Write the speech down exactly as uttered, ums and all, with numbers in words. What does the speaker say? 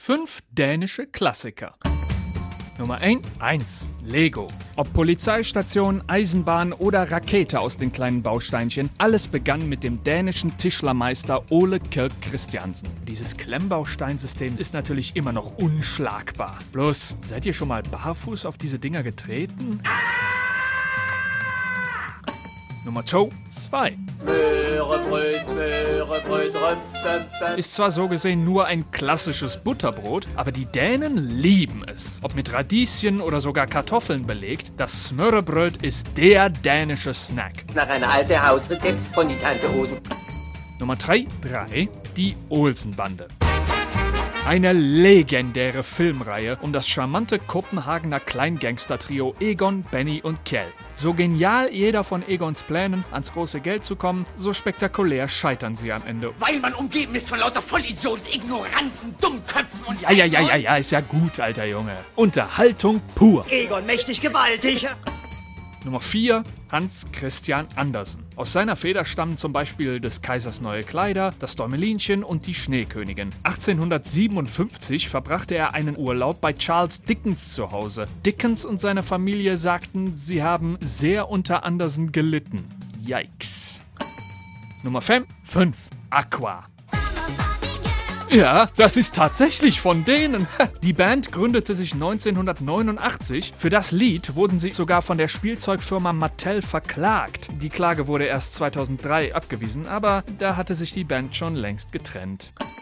Fünf dänische Klassiker. Nummer eins. Lego. Ob Polizeistation, Eisenbahn oder Rakete aus den kleinen Bausteinchen, alles begann mit dem dänischen Tischlermeister Ole Kirk Christiansen. Dieses Klemmbausteinsystem ist natürlich immer noch unschlagbar. Bloß, seid ihr schon mal barfuß auf diese Dinger getreten? Nummer zwei. Ist zwar so gesehen nur ein klassisches Butterbrot, aber die Dänen lieben es. Ob mit Radieschen oder sogar Kartoffeln belegt, das Smørrebrød ist der dänische Snack. Nach einer alten Hausrezept von die Tante Hosen. Nummer drei. Die Olsenbande. Eine legendäre Filmreihe um das charmante Kopenhagener Kleingangster-Trio Egon, Benny und Kjell. So genial jeder von Egons Plänen, ans große Geld zu kommen, so spektakulär scheitern sie am Ende. Weil man umgeben ist von lauter Vollidioten, Ignoranten, Dummköpfen und... Ja, ja, ja, ja, ja, ist ja gut, alter Junge. Unterhaltung pur. Egon, mächtig gewaltig. Nummer vier. Hans Christian Andersen. Aus seiner Feder stammen zum Beispiel des Kaisers neue Kleider, das Däumelinchen und die Schneekönigin. achtzehnhundertsiebenundfünfzig verbrachte er einen Urlaub bei Charles Dickens zu Hause. Dickens und seine Familie sagten, sie haben sehr unter Andersen gelitten. Yikes. Nummer fünf. Aqua. Ja, das ist tatsächlich von denen. Die Band gründete sich neunzehnhundertneunundachtzig. Für das Lied wurden sie sogar von der Spielzeugfirma Mattel verklagt. Die Klage wurde erst zweitausenddrei abgewiesen, aber da hatte sich die Band schon längst getrennt.